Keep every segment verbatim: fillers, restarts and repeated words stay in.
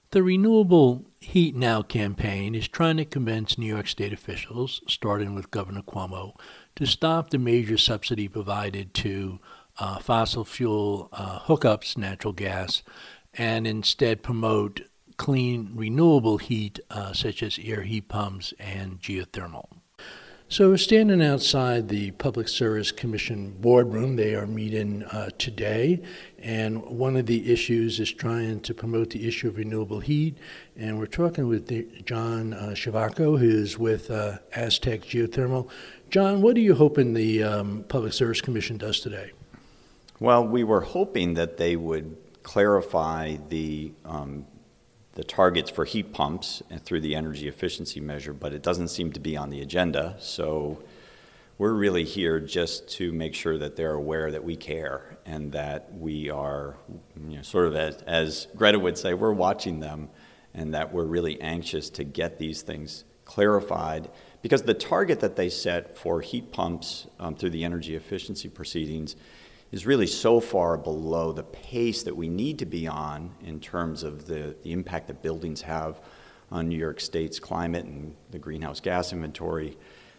The Renewable Heat Now campaign is trying to convince New York State officials, starting with Governor Cuomo, to stop the major subsidy provided to uh, fossil fuel uh, hookups, natural gas, and instead promote clean, renewable heat, uh, such as air heat pumps and geothermal. So we're standing outside the Public Service Commission boardroom. They are meeting uh, today, and one of the issues is trying to promote the issue of renewable heat. And we're talking with the, John uh, Schiavocco, who's with uh, Aztec Geothermal. John, what are you hoping the um, Public Service Commission does today? Well, we were hoping that they would clarify the um, the targets for heat pumps through the energy efficiency measure, but it doesn't seem to be on the agenda. So we're really here just to make sure that they're aware that we care and that we are, you know, sort of as, as Greta would say, we're watching them, and that we're really anxious to get these things clarified, because the target that they set for heat pumps um, through the energy efficiency proceedings is really so far below the pace that we need to be on in terms of the, the impact that buildings have on New York State's climate and the greenhouse gas inventory,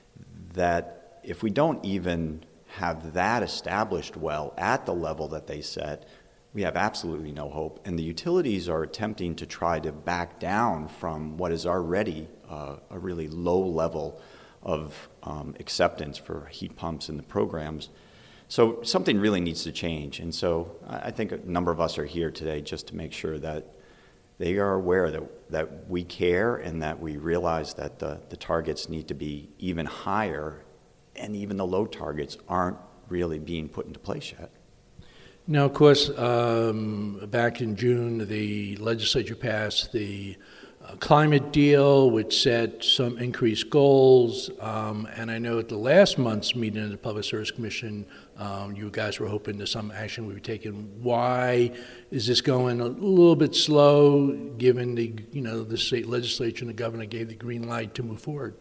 that if we don't even have that established well at the level that they set, we have absolutely no hope. And the utilities are attempting to try to back down from what is already uh, a really low level of um, acceptance for heat pumps in the programs. So something really needs to change, and so I think a number of us are here today just to make sure that they are aware that, that we care and that we realize that the, the targets need to be even higher, and even the low targets aren't really being put into place yet. Now, of course, um, back in June, the legislature passed the uh, climate deal, which set some increased goals. Um, and I know at the last month's meeting of the Public Service Commission, um, you guys were hoping that some action would be taken. Why is this going a little bit slow, given the, you know, the state legislature and the governor gave the green light to move forward?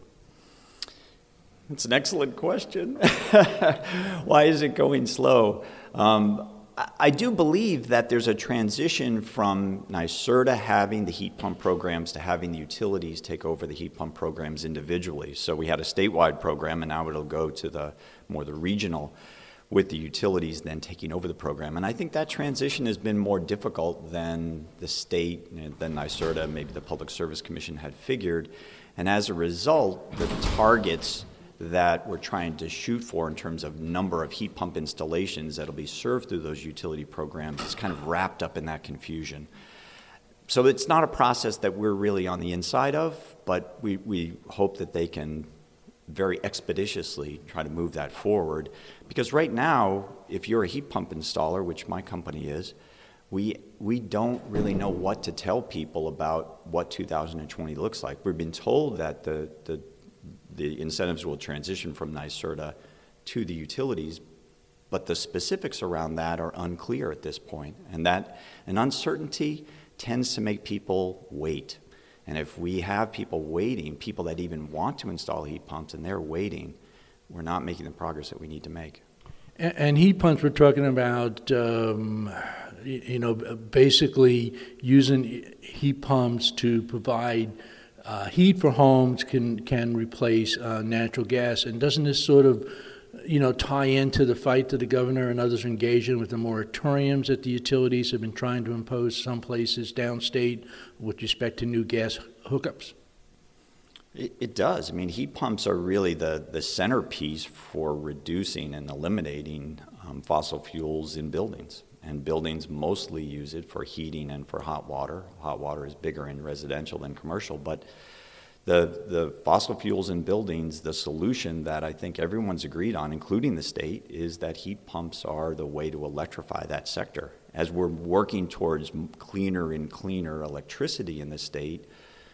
That's an excellent question. Why is it going slow? Um, I do believe that there's a transition from NYSERDA having the heat pump programs to having the utilities take over the heat pump programs individually. So we had a statewide program, and now it'll go to the more the regional, with the utilities then taking over the program. And I think that transition has been more difficult than the state, than NYSERDA, maybe the Public Service Commission had figured. And as a result, the targets that we're trying to shoot for in terms of number of heat pump installations that'll be served through those utility programs is kind of wrapped up in that confusion. So it's not a process that we're really on the inside of, but we, we hope that they can very expeditiously try to move that forward. Because right now, if you're a heat pump installer, which my company is, we we don't really know what to tell people about what two thousand twenty looks like. We've been told that the the the incentives will transition from NYSERDA to the utilities, but the specifics around that are unclear at this point. And that an uncertainty tends to make people wait. And if we have people waiting, people that even want to install heat pumps and they're waiting, we're not making the progress that we need to make. And, and heat pumps, we're talking about, um, you know, basically using heat pumps to provide Uh, heat for homes can can replace uh, natural gas, and doesn't this sort of, you know, tie into the fight that the governor and others are engaged in with the moratoriums that the utilities have been trying to impose some places downstate with respect to new gas hookups? It, it does. I mean, heat pumps are really the, the centerpiece for reducing and eliminating um, fossil fuels in buildings. And buildings mostly use it for heating and for hot water. Hot water is bigger in residential than commercial, but the the fossil fuels in buildings, the solution that I think everyone's agreed on, including the state, is that heat pumps are the way to electrify that sector. As we're working towards cleaner and cleaner electricity in the state,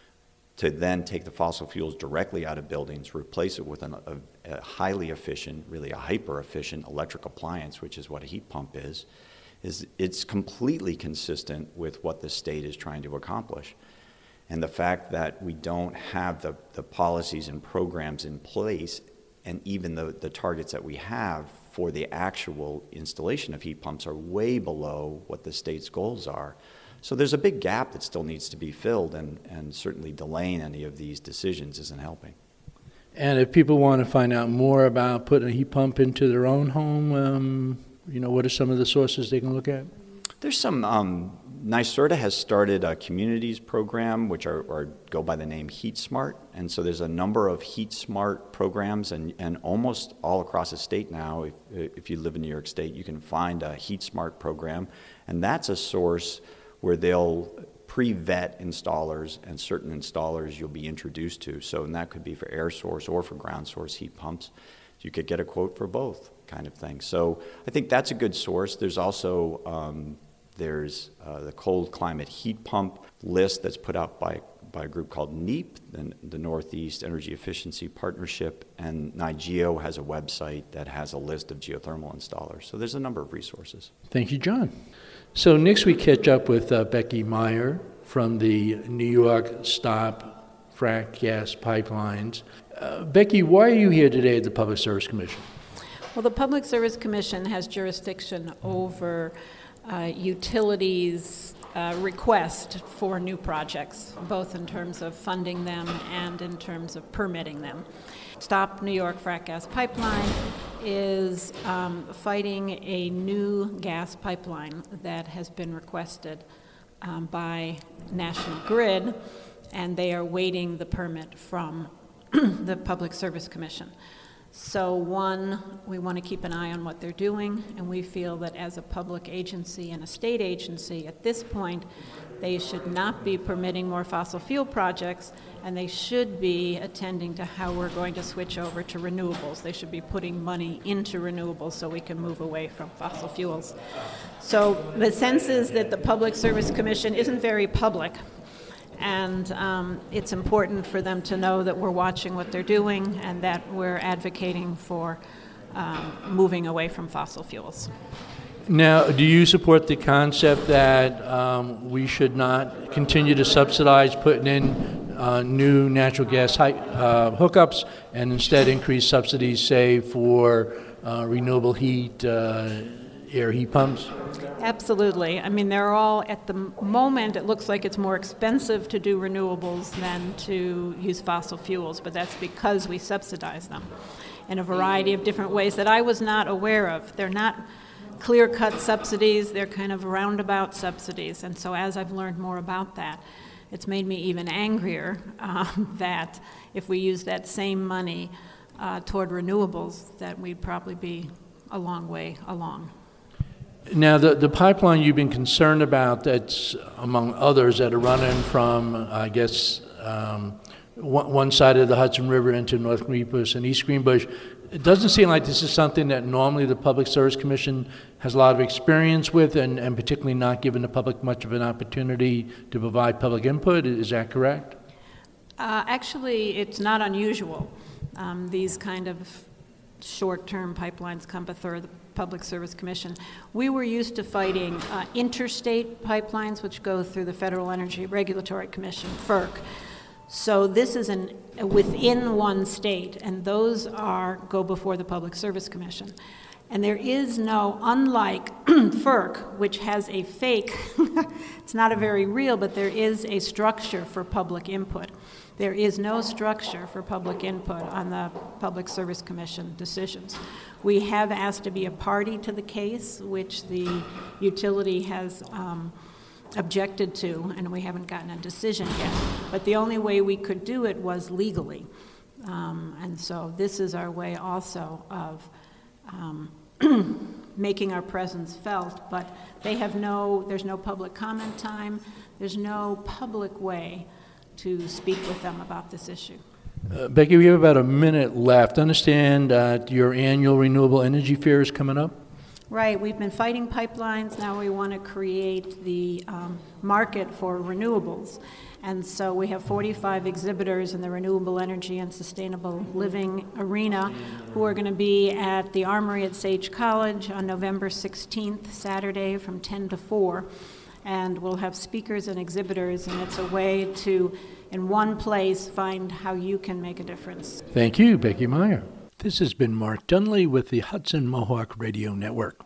to then take the fossil fuels directly out of buildings, replace it with an, a, a highly efficient, really a hyper-efficient electric appliance, which is what a heat pump is, is it's completely consistent with what the state is trying to accomplish. And the fact that we don't have the, the policies and programs in place, and even the, the targets that we have for the actual installation of heat pumps, are way below what the state's goals are. So there's a big gap that still needs to be filled, and, and certainly delaying any of these decisions isn't helping. And if people want to find out more about putting a heat pump into their own home, um, you know, what are some of the sources they can look at? There's some, um, NYSERDA has started a communities program, which are, are go by the name Heat Smart. And so there's a number of Heat Smart programs, and, and almost all across the state now, if, if you live in New York State, you can find a Heat Smart program. And that's a source where they'll pre-vet installers, and certain installers you'll be introduced to. So, and that could be for air source or for ground source heat pumps. You could get a quote for both kind of thing. So I think that's a good source. There's also, um, there's uh, the cold climate heat pump list that's put out by, by a group called NEAP, the, the Northeast Energy Efficiency Partnership, and NYGEO has a website that has a list of geothermal installers. So there's a number of resources. Thank you, John. So next we catch up with uh, Becky Meyer from the New York Stop Frac Gas Pipelines. Uh, Becky, why are you here today at the Public Service Commission? Well, the Public Service Commission has jurisdiction over uh, utilities' uh, request for new projects, both in terms of funding them and in terms of permitting them. Stop New York Frac Gas Pipeline is um, fighting a new gas pipeline that has been requested um, by National Grid, and they are waiting the permit from the Public Service Commission. So one, we want to keep an eye on what they're doing, and we feel that as a public agency and a state agency, at this point, they should not be permitting more fossil fuel projects, and they should be attending to how we're going to switch over to renewables. They should be putting money into renewables so we can move away from fossil fuels. So the sense is that the Public Service Commission isn't very public, and um, it's important for them to know that we're watching what they're doing and that we're advocating for um, moving away from fossil fuels. Now, do you support the concept that um, we should not continue to subsidize putting in uh, new natural gas hi- uh, hookups and instead increase subsidies, say, for uh, renewable heat, uh, air heat pumps? Absolutely. I mean, they're all, at the moment, it looks like it's more expensive to do renewables than to use fossil fuels, but that's because we subsidize them in a variety of different ways that I was not aware of. They're not clear-cut subsidies, they're kind of roundabout subsidies, and so as I've learned more about that, it's made me even angrier um, that if we use that same money uh, toward renewables, that we'd probably be a long way along. Now, the, the pipeline you've been concerned about, that's among others that are running from, I guess, um, one, one side of the Hudson River into North Greenbush and East Greenbush, it doesn't seem like this is something that normally the Public Service Commission has a lot of experience with, and, and particularly not giving the public much of an opportunity to provide public input. Is that correct? Uh, actually, it's not unusual. Um, these kind of short-term pipelines come before the Public Service Commission. We were used to fighting uh, interstate pipelines, which go through the Federal Energy Regulatory Commission, FERC. So this is an within one state, and those are go before the Public Service Commission. And there is no, unlike FERC, which has a fake, it's not a very real, but there is a structure for public input. There is no structure for public input on the Public Service Commission decisions. We have asked to be a party to the case, which the utility has um, objected to, and we haven't gotten a decision yet. But the only way we could do it was legally. Um, and so this is our way also of um, making our presence felt, but they have no, there's no public comment time, there's no public way to speak with them about this issue. Uh, Becky, we have about a minute left. Understand that your annual Renewable Energy Fair is coming up? Right, we've been fighting pipelines, now we want to create the um, market for renewables. And so we have forty-five exhibitors in the renewable energy and sustainable living arena who are going to be at the Armory at Sage College on November sixteenth, Saturday from ten to four. And we'll have speakers and exhibitors, and it's a way to, in one place, find how you can make a difference. Thank you, Becky Meyer. This has been Mark Dunley with the Hudson Mohawk Radio Network.